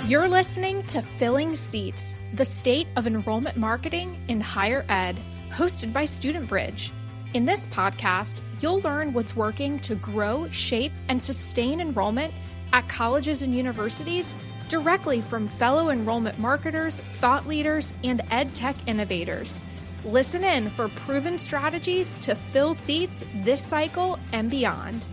You're listening to Filling Seats, the state of enrollment marketing in higher ed, hosted by StudentBridge. In this podcast, you'll learn what's working to grow, shape, and sustain enrollment at colleges and universities directly from fellow enrollment marketers, thought leaders, and ed tech innovators. Listen in for proven strategies to fill seats this cycle and beyond.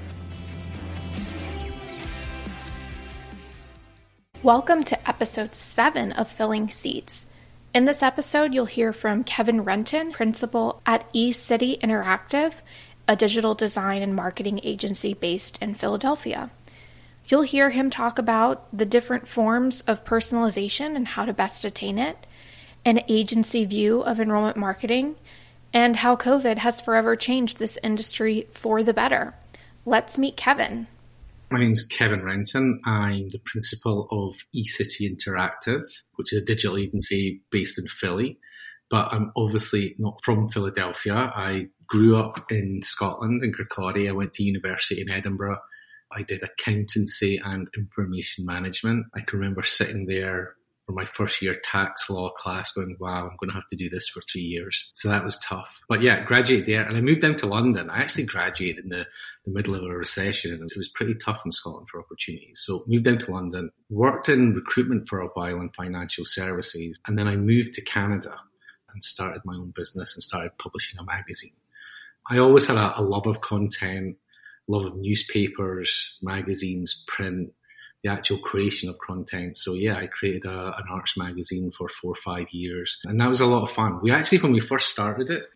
Welcome to episode 7 of Filling Seats. In this episode, you'll hear from Kevin Renton, principal at eCity Interactive, a digital design and marketing agency based in Philadelphia. You'll hear him talk about the different forms of personalization and how to best attain it, an agency view of enrollment marketing, and how COVID has forever changed this industry for the better. Let's meet Kevin. My name is Kevin Renton. I'm the principal of eCity Interactive, which is a digital agency based in Philly. But I'm obviously not from Philadelphia. I grew up in Scotland, in Kirkcaldy. I went to university in Edinburgh. I did accountancy and information management. I can remember sitting there for my first year tax law class going, wow, I'm going to have to do this for 3 years. So that was tough. But yeah, graduated there. And I moved down to London. I actually graduated in the middle of a recession, and it was pretty tough in Scotland for opportunities. So moved down to London, worked in recruitment for a while in financial services. And then I moved to Canada and started my own business and started publishing a magazine. I always had a love of content, love of newspapers, magazines, print, the actual creation of content. So yeah, I created an arts magazine for 4 or 5 years, and that was a lot of fun. We actually, when we first started it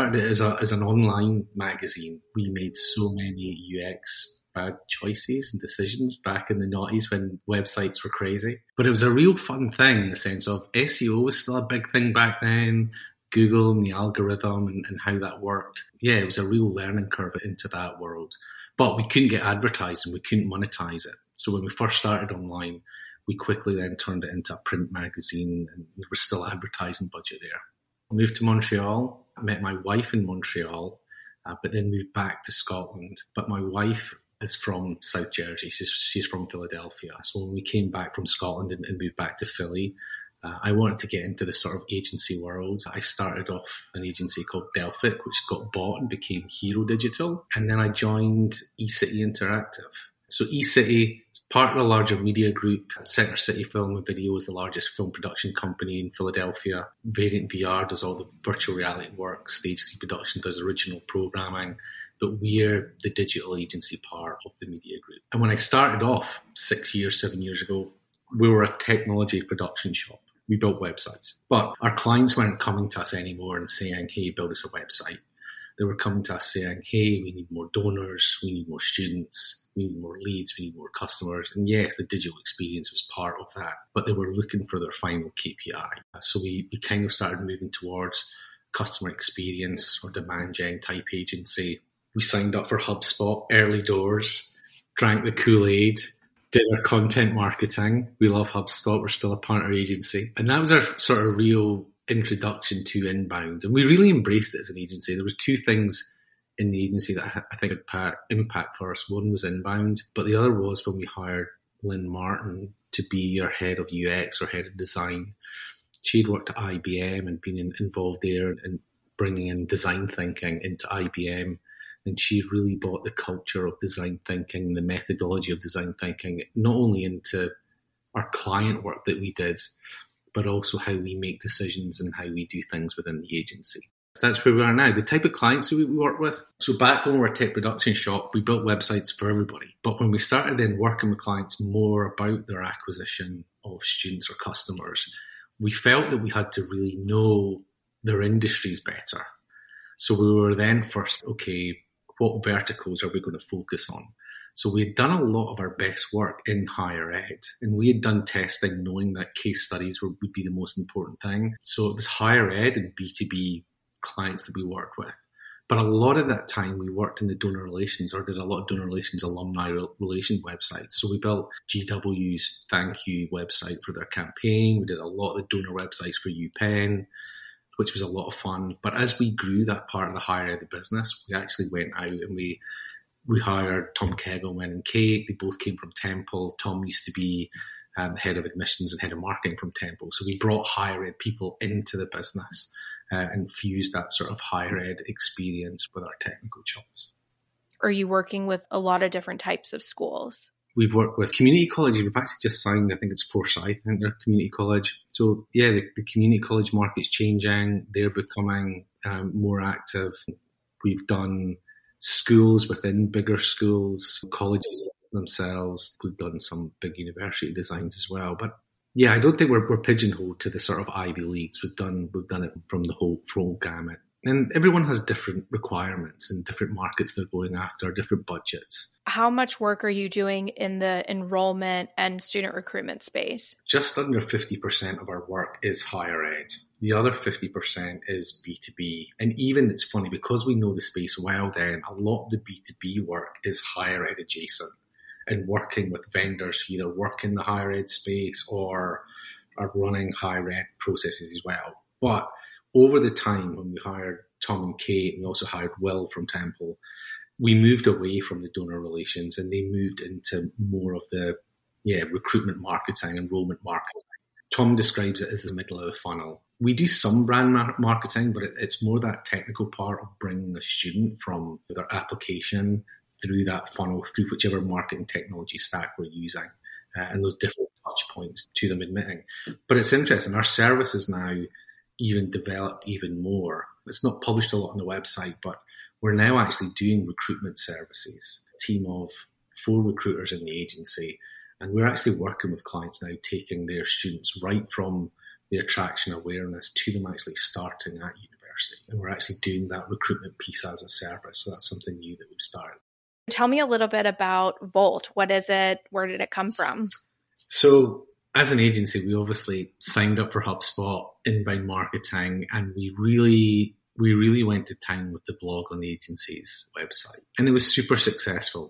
as an online magazine. We made so many UX bad choices and decisions back in the noughties when websites were crazy. But it was a real fun thing in the sense of SEO was still a big thing back then, Google and the algorithm and how that worked. Yeah, it was a real learning curve into that world. But we couldn't get advertised and we couldn't monetize it. So when we first started online, we quickly then turned it into a print magazine, and there was still advertising budget there. I moved to Montreal. I met my wife in Montreal, but then moved back to Scotland. But my wife is from South Jersey. She's from Philadelphia. So when we came back from Scotland and moved back to Philly, I wanted to get into this sort of agency world. I started off an agency called Delphic, which got bought and became Hero Digital. And then I joined eCity Interactive. So eCity is part of a larger media group. Center City Film and Video is the largest film production company in Philadelphia. Variant VR does all the virtual reality work. Stage 3 Production does original programming. But we're the digital agency part of the media group. And when I started off 7 years ago, we were a technology production shop. We built websites. But our clients weren't coming to us anymore and saying, hey, build us a website. They were coming to us saying, hey, we need more donors, we need more students, we need more leads, we need more customers. And yes, the digital experience was part of that, but they were looking for their final KPI. So we kind of started moving towards customer experience or demand gen type agency. We signed up for HubSpot early doors, drank the Kool-Aid, did our content marketing. We love HubSpot, we're still a partner agency. And that was our sort of real introduction to inbound, and we really embraced it as an agency. There was 2 things in the agency that I think had impact for us. One was inbound, but the other was when we hired Lynn Martin to be our head of UX or head of design. She'd worked at IBM and been involved there in bringing in design thinking into IBM, and she really brought the culture of design thinking, the methodology of design thinking, not only into our client work that we did, but also how we make decisions and how we do things within the agency. That's where we are now. The type of clients that we work with. So back when we were a tech production shop, we built websites for everybody. But when we started then working with clients more about their acquisition of students or customers, we felt that we had to really know their industries better. So we were then first, okay, what verticals are we going to focus on? So we had done a lot of our best work in higher ed, and we had done testing knowing that case studies would be the most important thing. So it was higher ed and B2B clients that we worked with. But a lot of that time we worked in the donor relations or did a lot of donor relations, alumni relation websites. So we built GW's thank you website for their campaign. We did a lot of the donor websites for UPenn, which was a lot of fun. But as we grew that part of the higher ed business, we actually went out and we hired Tom Kegelman and Kate. They both came from Temple. Tom used to be head of admissions and head of marketing from Temple. So we brought higher ed people into the business and fused that sort of higher ed experience with our technical chops. Are you working with a lot of different types of schools? We've worked with community colleges. We've actually just signed, I think it's Forsyth, I think they're a community college. So yeah, the community college market's changing. They're becoming more active. We've done schools within bigger schools, colleges themselves. We've done some big university designs as well. But yeah, I don't think we're pigeonholed to the sort of Ivy Leagues. We've done it from the whole gamut. And everyone has different requirements and different markets they're going after, different budgets. How much work are you doing in the enrollment and student recruitment space? Just under 50% of our work is higher ed. The other 50% is B2B. And even it's funny, because we know the space well then, a lot of the B2B work is higher ed adjacent and working with vendors who either work in the higher ed space or are running higher ed processes as well. But over the time when we hired Tom and Kate, and we also hired Will from Temple, we moved away from the donor relations and they moved into more of the recruitment marketing, enrollment marketing. Tom describes it as the middle of the funnel. We do some brand marketing, but it's more that technical part of bringing a student from their application through that funnel, through whichever marketing technology stack we're using, and those different touch points to them admitting. But it's interesting, our services now even developed even more. It's not published a lot on the website, but we're now actually doing recruitment services. A team of 4 recruiters in the agency, and we're actually working with clients now, taking their students right from the attraction awareness to them actually starting at university. And we're actually doing that recruitment piece as a service. So that's something new that we've started. Tell me a little bit about Volt. What is it? Where did it come from? So as an agency, we obviously signed up for HubSpot inbound marketing, and we really went to town with the blog on the agency's website. And it was super successful.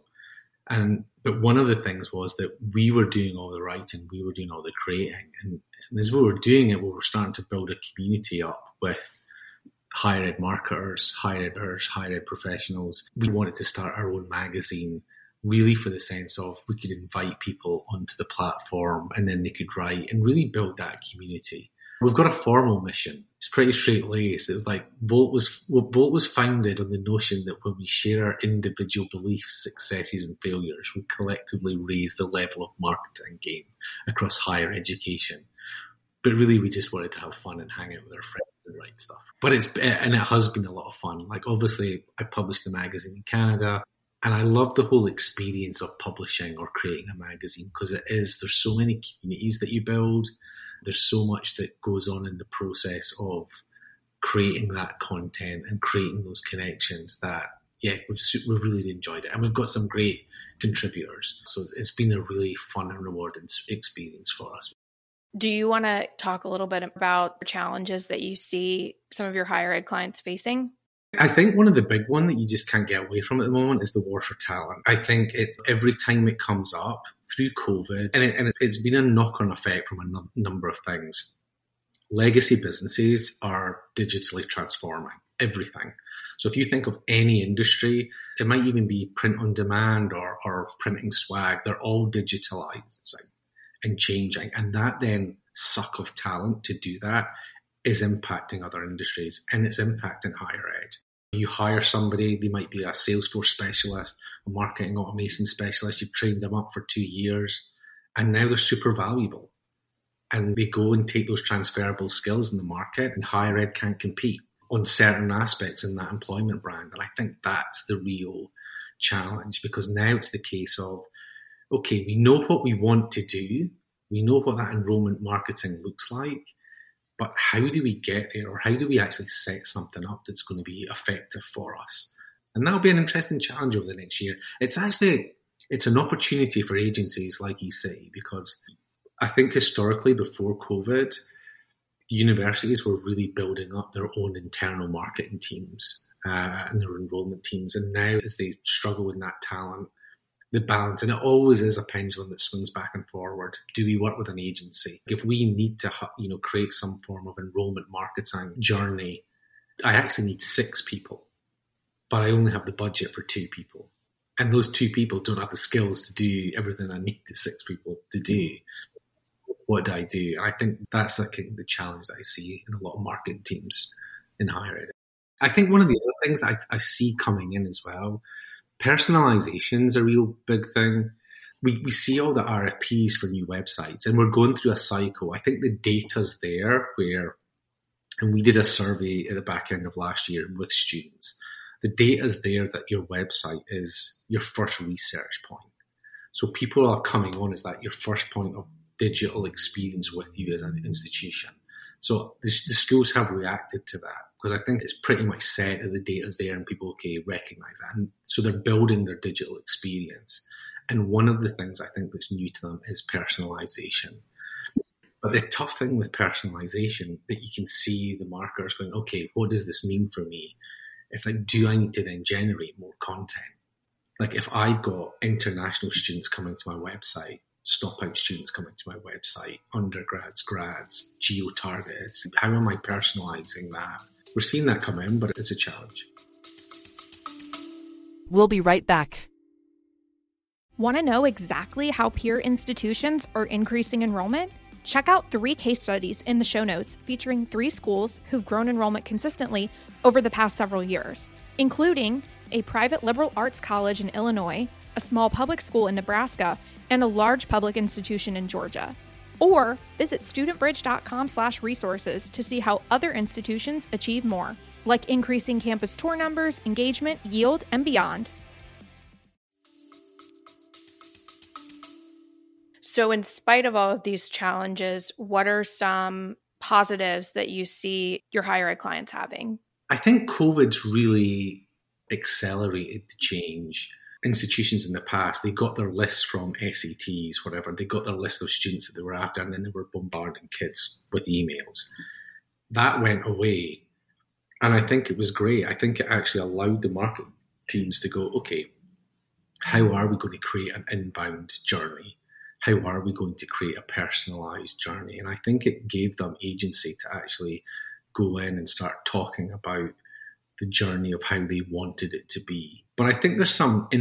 But one of the things was that we were doing all the writing, we were doing all the creating. And as we were doing it, we were starting to build a community up with higher ed marketers, higher editors, higher ed professionals. We wanted to start our own magazine, really for the sense of we could invite people onto the platform and then they could write and really build that community. We've got a formal mission. It's pretty straight-laced. It was like Volt was founded on the notion that when we share our individual beliefs, successes and failures, we collectively raise the level of marketing game across higher education. But really, we just wanted to have fun and hang out with our friends and write stuff. But it has been a lot of fun. Like, obviously, I published the magazine in Canada, and I love the whole experience of publishing or creating a magazine, because there's so many communities that you build. There's so much that goes on in the process of creating that content and creating those connections that, we've really enjoyed it. And we've got some great contributors. So it's been a really fun and rewarding experience for us. Do you want to talk a little bit about the challenges that you see some of your higher ed clients facing? I think one of the big ones that you just can't get away from at the moment is the war for talent. I think every time it comes up through COVID, and it's been a knock-on effect from a number of things. Legacy businesses are digitally transforming everything. So if you think of any industry, it might even be print on demand or printing swag, they're all digitalizing and changing. And that then suck of talent to do that is impacting other industries, and it's impacting higher ed. You hire somebody, they might be a Salesforce specialist, a marketing automation specialist, you've trained them up for 2 years, and now they're super valuable. And they go and take those transferable skills in the market, and higher ed can't compete on certain aspects in that employment brand. And I think that's the real challenge, because now it's the case of, okay, we know what we want to do, we know what that enrollment marketing looks like, but how do we get there, or how do we actually set something up that's going to be effective for us? And that'll be an interesting challenge over the next year. It's an opportunity for agencies, like you say, because I think historically before COVID, the universities were really building up their own internal marketing teams and their enrollment teams. And now as they struggle with that talent, the balance, and it always is a pendulum that swings back and forward. Do we work with an agency? If we need to, create some form of enrollment marketing journey, I actually need 6 people, but I only have the budget for 2 people. And those 2 people don't have the skills to do everything I need the 6 people to do. what do I do? And I think that's like the challenge that I see in a lot of marketing teams in higher ed. I think one of the other things that I see coming in as well, personalization is a real big thing. We see all the RFPs for new websites, and we're going through a cycle. I think the data's there and we did a survey at the back end of last year with students. The data's there that your website is your first research point. So people are coming on as that your first point of digital experience with you as an institution. So the schools have reacted to that because I think it's pretty much set that the data's there and people, recognize that. And so they're building their digital experience. And one of the things I think that's new to them is personalization. But the tough thing with personalization that you can see the marketers going, okay, what does this mean for me? It's like, do I need to then generate more content? Like if I've got international students coming to my website, stop-out students coming to my website, undergrads, grads, geo-targeted, how am I personalizing that? We're seeing that come in, but it's a challenge. We'll be right back. Want to know exactly how peer institutions are increasing enrollment? Check out 3 case studies in the show notes featuring 3 schools who've grown enrollment consistently over the past several years, including a private liberal arts college in Illinois, a small public school in Nebraska, and a large public institution in Georgia. Or visit studentbridge.com/resources to see how other institutions achieve more, like increasing campus tour numbers, engagement, yield, and beyond. So in spite of all of these challenges, what are some positives that you see your higher ed clients having? I think COVID's really accelerated the change. Institutions in the past, they got their lists from SATs, whatever. They got their list of students that they were after, and then they were bombarding kids with emails. That went away, and I think it was great. I think it actually allowed the market teams to go, okay, how are we going to create an inbound journey? How are we going to create a personalized journey? And I think it gave them agency to actually go in and start talking about the journey of how they wanted it to be. But I think there's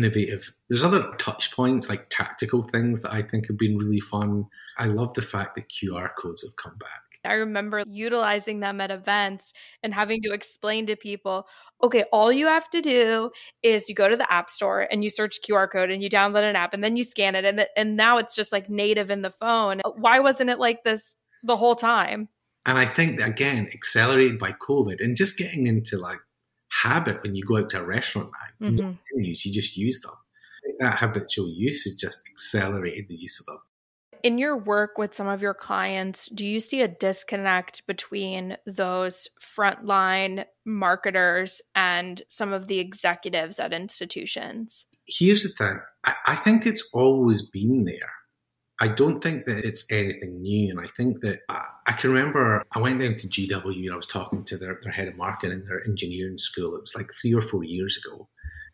other touch points, like tactical things that I think have been really fun. I love the fact that QR codes have come back. I remember utilizing them at events and having to explain to people, okay, all you have to do is you go to the App Store and you search QR code and you download an app and then you scan it. And now it's just like native in the phone. Why wasn't it like this the whole time? And I think, again, accelerated by COVID and just getting into like habit when you go out to a restaurant now. Mm-hmm. You just use them. That habitual use has just accelerated the use of them. In your work with some of your clients, do you see a disconnect between those frontline marketers and some of the executives at institutions? Here's the thing. I think it's always been there. I don't think that it's anything new. And I think that I can remember I went down to GW and I was talking to their head of marketing in their engineering school. It was like 3 or 4 years ago.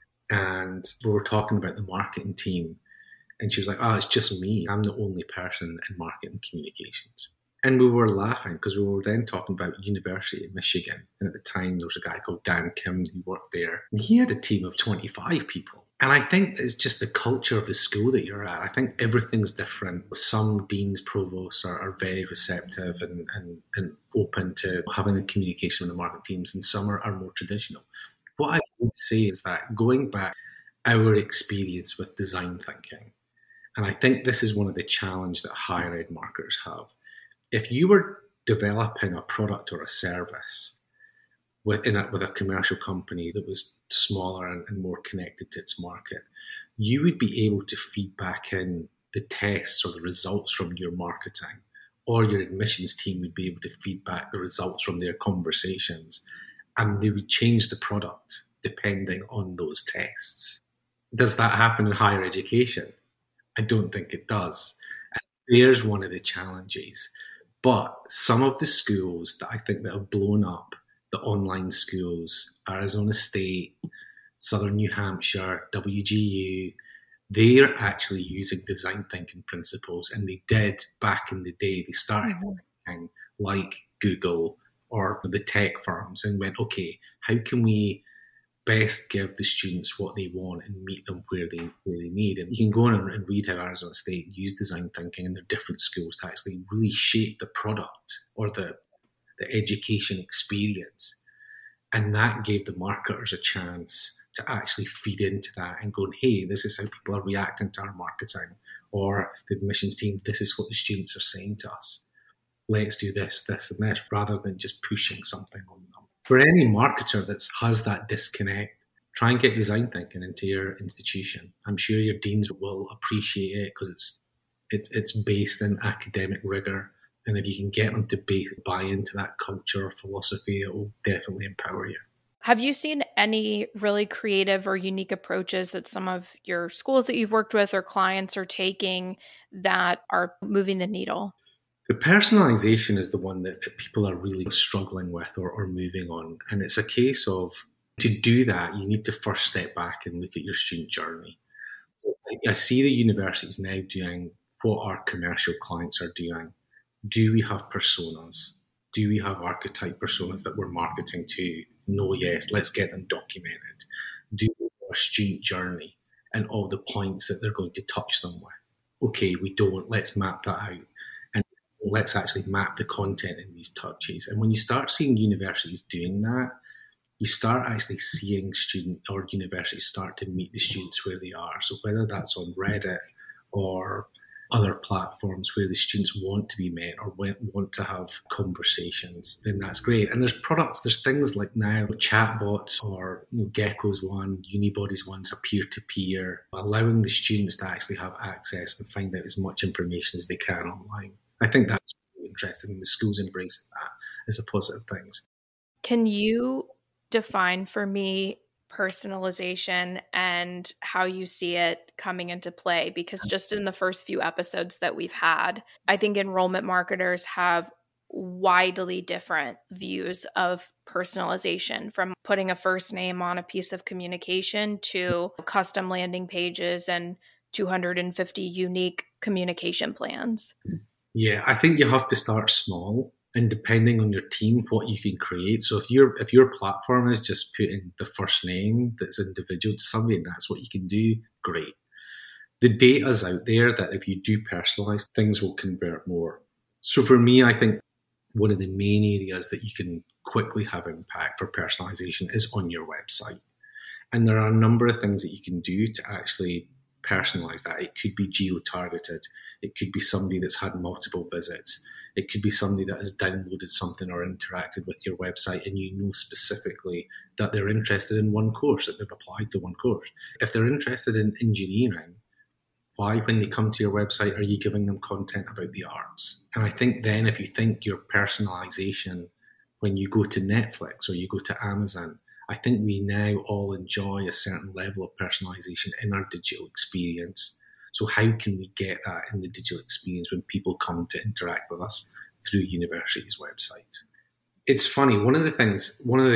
And we were talking about the marketing team. And she was like, oh, it's just me. I'm the only person in marketing communications. And we were laughing because we were then talking about University of Michigan. And at the time, there was a guy called Dan Kim who worked there. And he had a team of 25 people. And I think it's just the culture of the school that you're at. I think everything's different. Some deans, provosts are very receptive and open to having the communication with the marketing teams. And some are more traditional. What I would say is that going back, our experience with design thinking, and I think this is one of the challenges that higher ed marketers have. If you were developing a product or a service with a commercial company that was smaller and more connected to its market, you would be able to feed back in the tests or the results from your marketing, or your admissions team would be able to feed back the results from their conversations, and they would change the product depending on those tests. Does that happen in higher education? I don't think it does. There's one of the challenges. But some of the schools that I think that have blown up, the online schools, Arizona State, Southern New Hampshire, WGU, they're actually using design thinking principles. And they did back in the day. They started thinking like Google or the tech firms and went, okay, how can we best give the students what they want and meet them where they need. And you can go on and read how Arizona State used design thinking in their different schools to actually really shape the product or the education experience. And that gave the marketers a chance to actually feed into that and go, hey, this is how people are reacting to our marketing, or the admissions team, this is what the students are saying to us. Let's do this, this, and this, rather than just pushing something on them. For any marketer that has that disconnect, try and get design thinking into your institution. I'm sure your deans will appreciate it because it's based in academic rigor. And if you can get them to buy into that culture or philosophy, it will definitely empower you. Have you seen any really creative or unique approaches that some of your schools that you've worked with or clients are taking that are moving the needle? The personalization is the one that people are really struggling with or moving on. And it's a case of, to do that, you need to first step back and look at your student journey. So I see the universities now doing what our commercial clients are doing. Do we have personas? Do we have archetype personas that we're marketing to? No, yes, let's get them documented. Do we have a student journey and all the points that they're going to touch them with? Okay, we don't. Let's map that out. And let's actually map the content in these touches. And when you start seeing universities doing that, you start actually seeing student or universities start to meet the students where they are. So whether that's on Reddit or other platforms where the students want to be met or want to have conversations, then that's great. And there's products, there's things like now chatbots or Gecko's one, Unibody's one's a peer-to-peer, allowing the students to actually have access and find out as much information as they can online. I think that's really interesting, and the schools embracing that as a positive thing. Can you define for me personalization and how you see it coming into play? Because just in the first few episodes that we've had, I think enrollment marketers have widely different views of personalization, from putting a first name on a piece of communication to custom landing pages and 250 unique communication plans. Yeah, I think you have to start small. And depending on your team, what you can create. So if your platform is just putting the first name that's individual to somebody and that's what you can do, great. The data's out there that if you do personalize, things will convert more. So for me, I think one of the main areas that you can quickly have impact for personalization is on your website. And there are a number of things that you can do to actually personalize that. It could be geo-targeted. It could be somebody that's had multiple visits. It could be somebody that has downloaded something or interacted with your website and you know specifically that they're interested in one course, that they've applied to one course. If they're interested in engineering, why, when they come to your website, are you giving them content about the arts? And I think then if you think your personalization, when you go to Netflix or you go to Amazon, I think we now all enjoy a certain level of personalization in our digital experience. So how can we get that in the digital experience when people come to interact with us through universities' websites? It's funny. One of the things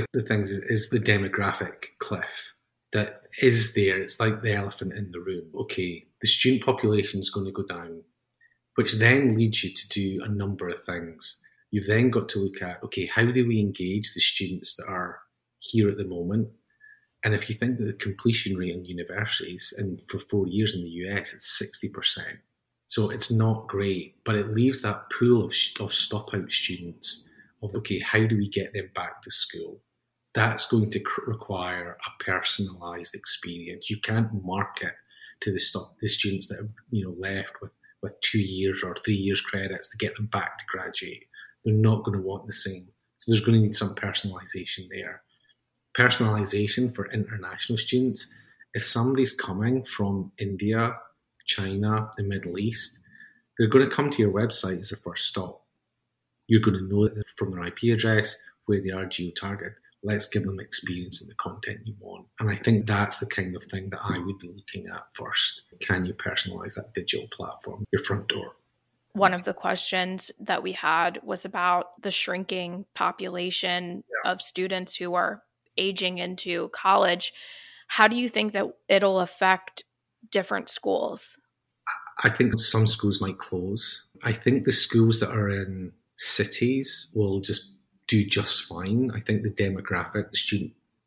is the demographic cliff that is there. It's like the elephant in the room. Okay, the student population is going to go down, which then leads you to do a number of things. You've then got to look at, okay, how do we engage the students that are here at the moment? And if you think that the completion rate in universities, and for 4 years in the US, it's 60%. So it's not great, but it leaves that pool of stop-out students of, okay, how do we get them back to school? That's going to require a personalised experience. You can't market to the students that have left with 2 years or 3 years credits to get them back to graduate. They're not going to want the same. So there's going to need some personalisation there. Personalization for international students. If somebody's coming from India, China, the Middle East, they're going to come to your website as a first stop. You're going to know that from their IP address, where they are geo-targeted. Let's give them experience in the content you want. And I think that's the kind of thing that I would be looking at first. Can you personalize that digital platform, your front door? One of the questions that we had was about the shrinking population of students who are aging into college. How do you think that it'll affect different schools? I think some schools might close. I think the schools that are in cities will just do just fine. I think the demographic, the student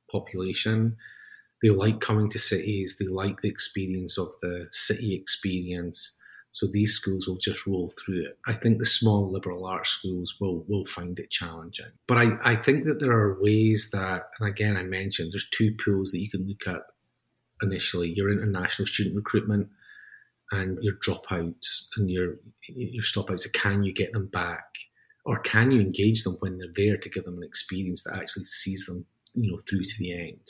population. They like coming to cities. They like the experience of the city experience. So these schools will just roll through it. I think the small liberal arts schools will find it challenging. But I think that there are ways that, and again, I mentioned there's two pools that you can look at initially. Your international student recruitment and your dropouts and your stopouts. Can you get them back? Or can you engage them when they're there to give them an experience that actually sees them, through to the end?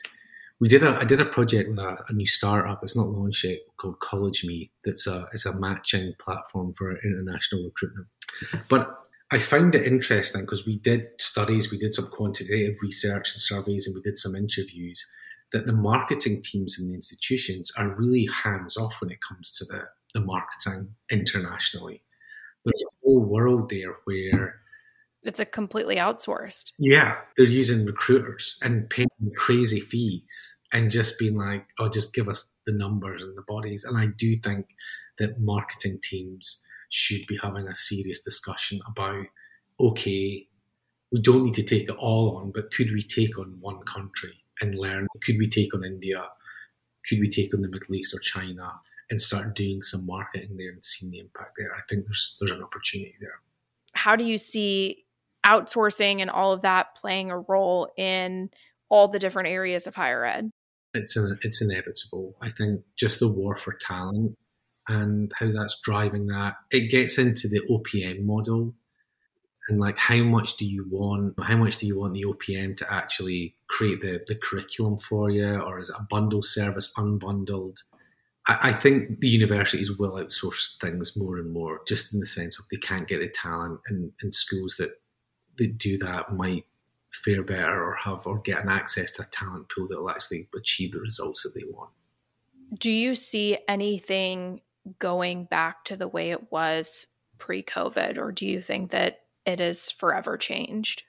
I did a project with a new startup. It's not launched yet, called College Me. It's a matching platform for international recruitment. But I found it interesting because we did studies, we did some quantitative research and surveys, and we did some interviews, that the marketing teams in the institutions are really hands-off when it comes to the marketing internationally. There's a whole world there where it's a completely outsourced. Yeah, they're using recruiters and paying crazy fees and just being like, oh, just give us the numbers and the bodies. And I do think that marketing teams should be having a serious discussion about, okay, we don't need to take it all on, but could we take on one country and learn? Could we take on India? Could we take on the Middle East or China and start doing some marketing there and seeing the impact there? I think there's an opportunity there. How do you see outsourcing and all of that playing a role in all the different areas of higher ed? It's inevitable. I think just the war for talent and how that's driving that. It gets into the OPM model and like how much do you want the OPM to actually create the curriculum for you, or is it a bundle service, unbundled? I think the universities will outsource things more and more, just in the sense of they can't get the talent, and schools that do that might fare better or get an access to a talent pool that will actually achieve the results that they want. Do you see anything going back to the way it was pre-COVID, or do you think that it is forever changed?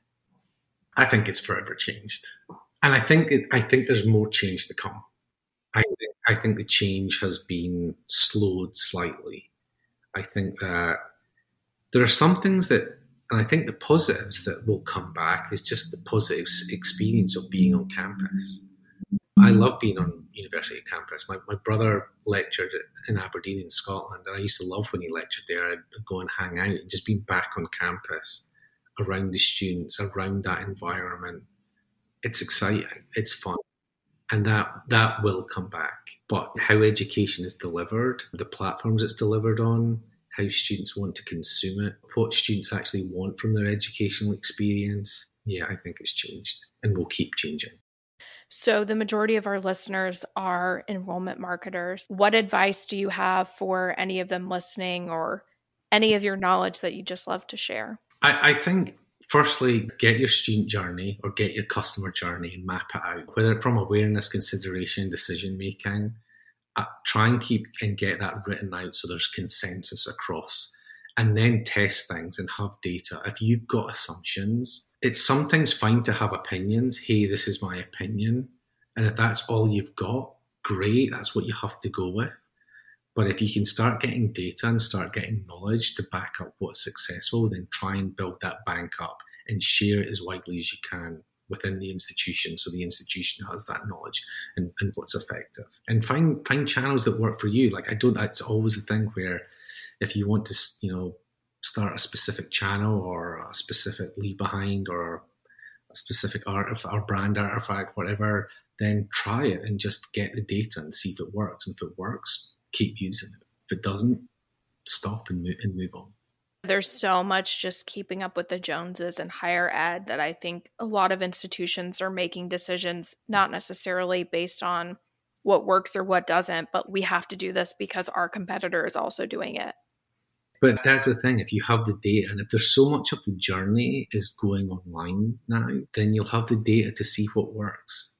I think it's forever changed. And I think there's more change to come. I think the change has been slowed slightly. I think that there are some things that, and I think the positives that will come back is just the positive experience of being on campus. I love being on university campus. My brother lectured in Aberdeen in Scotland, and I used to love when he lectured there. I'd go and hang out, and just being back on campus around the students, around that environment. It's exciting. It's fun. And that will come back. But how education is delivered, the platforms it's delivered on, how students want to consume it, what students actually want from their educational experience, yeah, I think it's changed and will keep changing. So the majority of our listeners are enrollment marketers. What advice do you have for any of them listening, or any of your knowledge that you just love to share? I think, firstly, get your student journey or get your customer journey and map it out, whether from awareness, consideration, decision making. Try and keep and get that written out so there's consensus across, and then test things and have data. If you've got assumptions, it's sometimes fine to have opinions. Hey, this is my opinion. And if that's all you've got, great, that's what you have to go with. But if you can start getting data and start getting knowledge to back up what's successful, then try and build that bank up and share it as widely as you can within the institution, so the institution has that knowledge and what's effective. And find channels that work for you. It's always a thing where if you want to, start a specific channel or a specific leave behind or a specific art or brand artifact, whatever, then try it and just get the data and see if it works. And if it works, keep using it. If it doesn't, stop and move on. There's so much just keeping up with the Joneses in higher ed that I think a lot of institutions are making decisions not necessarily based on what works or what doesn't, but we have to do this because our competitor is also doing it. But that's the thing, if you have the data, and if there's so much of the journey is going online now, then you'll have the data to see what works.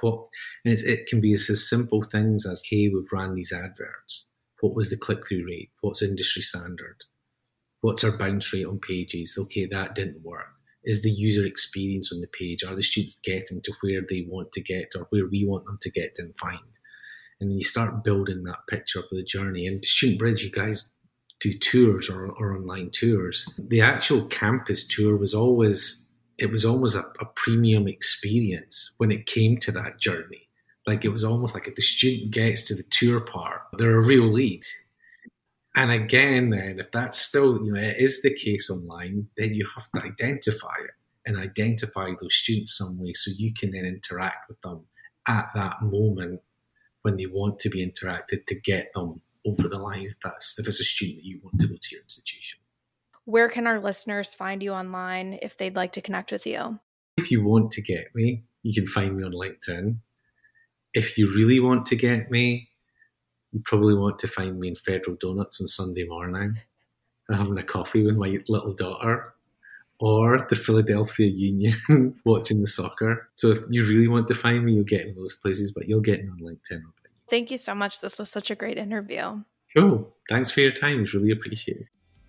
And it can be as simple things as, hey, we've ran these adverts. What was the click-through rate? What's industry standard? What's our bounce rate on pages? Okay, that didn't work. Is the user experience on the page? Are the students getting to where they want to get or where we want them to get and find? And then you start building that picture of the journey. And Student Bridge, you guys do tours or online tours. The actual campus tour was always it was almost a premium experience when it came to that journey. Like, it was almost like if the student gets to the tour part, they're a real lead. And again, then, if that's still, it is the case online, then you have to identify it and identify those students some way so you can then interact with them at that moment when they want to be interacted to get them over the line if it's a student that you want to go to your institution. Where can our listeners find you online if they'd like to connect with you? If you want to get me, you can find me on LinkedIn. If you really want to get me, you probably want to find me in Federal Donuts on Sunday morning, having a coffee with my little daughter, or the Philadelphia Union watching the soccer. So if you really want to find me, you'll get in those places, but you'll get me on LinkedIn. Thank you so much. This was such a great interview. Cool. Thanks for your time. It's really appreciated.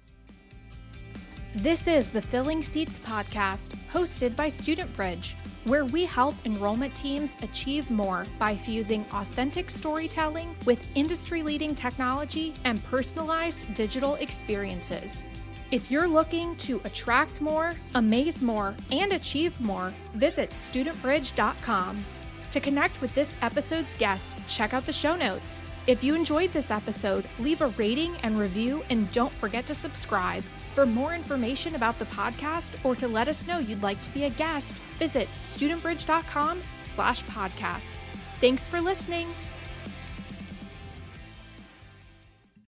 This is the Filling Seats podcast, hosted by StudentBridge, where we help enrollment teams achieve more by fusing authentic storytelling with industry-leading technology and personalized digital experiences. If you're looking to attract more, amaze more, and achieve more, visit studentbridge.com. To connect with this episode's guest, check out the show notes. If you enjoyed this episode, leave a rating and review, and don't forget to subscribe. For more information about the podcast or to let us know you'd like to be a guest, visit studentbridge.com/podcast. Thanks for listening.